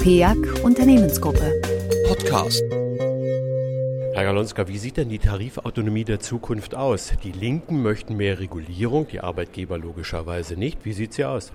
PEAG Unternehmensgruppe. Podcast. Herr Galonska, wie sieht denn die Tarifautonomie der Zukunft aus? Die Linken möchten mehr Regulierung, die Arbeitgeber logischerweise nicht. Wie sieht sie aus?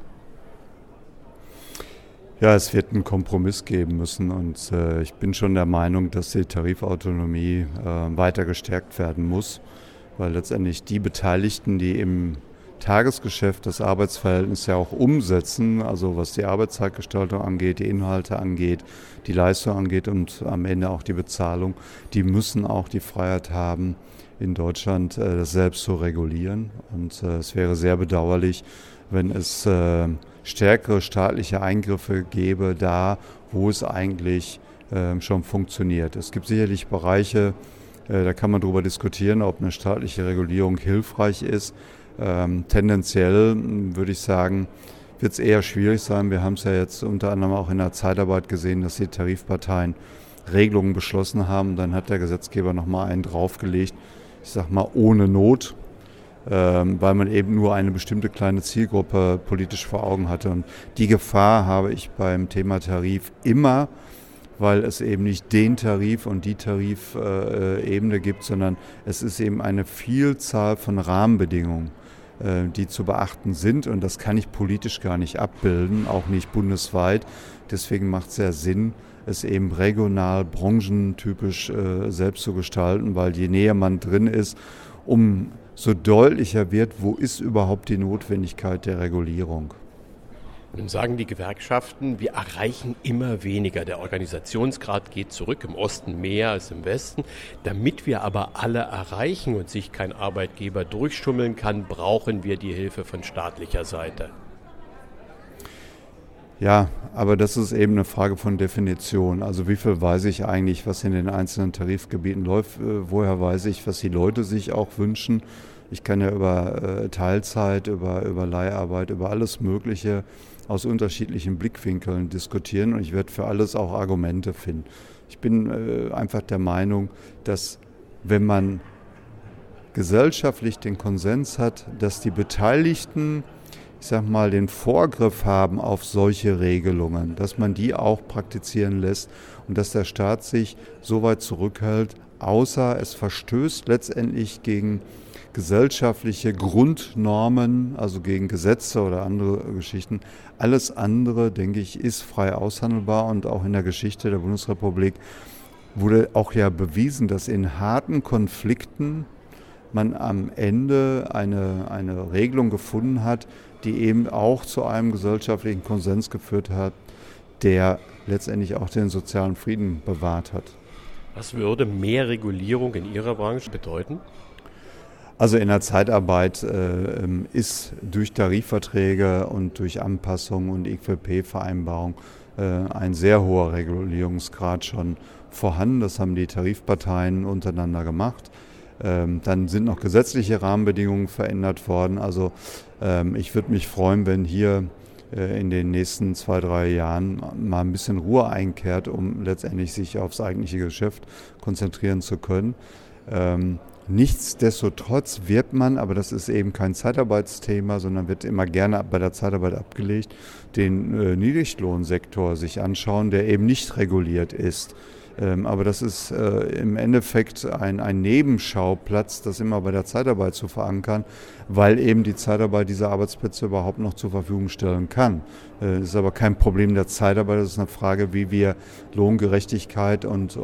Ja, es wird einen Kompromiss geben müssen und ich bin schon der Meinung, dass die Tarifautonomie weiter gestärkt werden muss, weil letztendlich die Beteiligten, die im Tagesgeschäft das Arbeitsverhältnis ja auch umsetzen, also was die Arbeitszeitgestaltung angeht, die Inhalte angeht, die Leistung angeht und am Ende auch die Bezahlung, die müssen auch die Freiheit haben, in Deutschland das selbst zu regulieren. Und es wäre sehr bedauerlich, wenn es stärkere staatliche Eingriffe gäbe, da wo es eigentlich schon funktioniert. Es gibt sicherlich Bereiche, da kann man darüber diskutieren, ob eine staatliche Regulierung hilfreich ist. Tendenziell würde ich sagen, wird es eher schwierig sein. Wir haben es ja jetzt unter anderem auch in der Zeitarbeit gesehen, dass die Tarifparteien Regelungen beschlossen haben. Dann hat der Gesetzgeber nochmal einen draufgelegt, ich sag mal ohne Not, weil man eben nur eine bestimmte kleine Zielgruppe politisch vor Augen hatte. Und die Gefahr habe ich beim Thema Tarif immer, weil es eben nicht den Tarif und die Tarifebene gibt, sondern es ist eben eine Vielzahl von Rahmenbedingungen, die zu beachten sind. Und das kann ich politisch gar nicht abbilden, auch nicht bundesweit. Deswegen macht es sehr Sinn, es eben regional, branchentypisch selbst zu gestalten, weil je näher man drin ist, umso deutlicher wird, wo ist überhaupt die Notwendigkeit der Regulierung. Nun sagen die Gewerkschaften, wir erreichen immer weniger. Der Organisationsgrad geht zurück, im Osten mehr als im Westen. Damit wir aber alle erreichen und sich kein Arbeitgeber durchschummeln kann, brauchen wir die Hilfe von staatlicher Seite. Ja, aber das ist eben eine Frage von Definition. Also wie viel weiß ich eigentlich, was in den einzelnen Tarifgebieten läuft? Woher weiß ich, was die Leute sich auch wünschen? Ich kann ja über Teilzeit, über Leiharbeit, über alles Mögliche aus unterschiedlichen Blickwinkeln diskutieren und ich werde für alles auch Argumente finden. Ich bin einfach der Meinung, dass wenn man gesellschaftlich den Konsens hat, dass die Beteiligten, ich sag mal, den Vorgriff haben auf solche Regelungen, dass man die auch praktizieren lässt und dass der Staat sich so weit zurückhält, außer es verstößt letztendlich gegen gesellschaftliche Grundnormen, also gegen Gesetze oder andere Geschichten. Alles andere, denke ich, ist frei aushandelbar und auch in der Geschichte der Bundesrepublik wurde auch ja bewiesen, dass in harten Konflikten man am Ende eine Regelung gefunden hat, die eben auch zu einem gesellschaftlichen Konsens geführt hat, der letztendlich auch den sozialen Frieden bewahrt hat. Was würde mehr Regulierung in Ihrer Branche bedeuten? Also in der Zeitarbeit ist durch Tarifverträge und durch Anpassungen und IQP-Vereinbarungen ein sehr hoher Regulierungsgrad schon vorhanden. Das haben die Tarifparteien untereinander gemacht. Dann sind noch gesetzliche Rahmenbedingungen verändert worden. Also ich würde mich freuen, wenn hier in den nächsten 2-3 Jahren mal ein bisschen Ruhe einkehrt, um letztendlich sich aufs eigentliche Geschäft konzentrieren zu können. Nichtsdestotrotz wird man, aber das ist eben kein Zeitarbeitsthema, sondern wird immer gerne bei der Zeitarbeit abgelegt, den Niedriglohnsektor sich anschauen, der eben nicht reguliert ist. Aber das ist im Endeffekt ein Nebenschauplatz, das immer bei der Zeitarbeit zu verankern, weil eben die Zeitarbeit diese Arbeitsplätze überhaupt noch zur Verfügung stellen kann. Das ist aber kein Problem der Zeitarbeit, das ist eine Frage, wie wir Lohngerechtigkeit und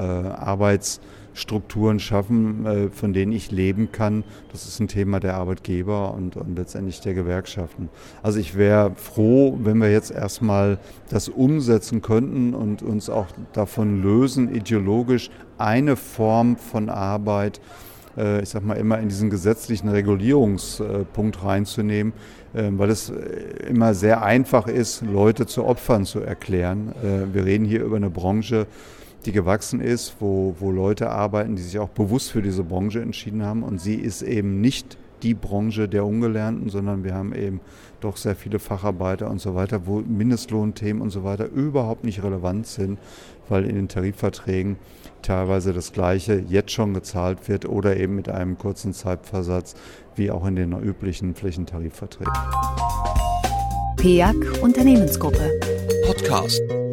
Arbeitsstrukturen schaffen, von denen ich leben kann. Das ist ein Thema der Arbeitgeber und letztendlich der Gewerkschaften. Also ich wäre froh, wenn wir jetzt erstmal das umsetzen könnten und uns auch davon lösen, ideologisch eine Form von Arbeit, ich sag mal, immer in diesen gesetzlichen Regulierungspunkt reinzunehmen, weil es immer sehr einfach ist, Leute zu Opfern zu erklären. Wir reden hier über eine Branche, die gewachsen ist, wo Leute arbeiten, die sich auch bewusst für diese Branche entschieden haben. Und sie ist eben nicht die Branche der Ungelernten, sondern wir haben eben doch sehr viele Facharbeiter und so weiter, wo Mindestlohnthemen und so weiter überhaupt nicht relevant sind, weil in den Tarifverträgen teilweise das Gleiche jetzt schon gezahlt wird oder eben mit einem kurzen Zeitversatz, wie auch in den üblichen Flächentarifverträgen. PEAG Unternehmensgruppe. Podcast.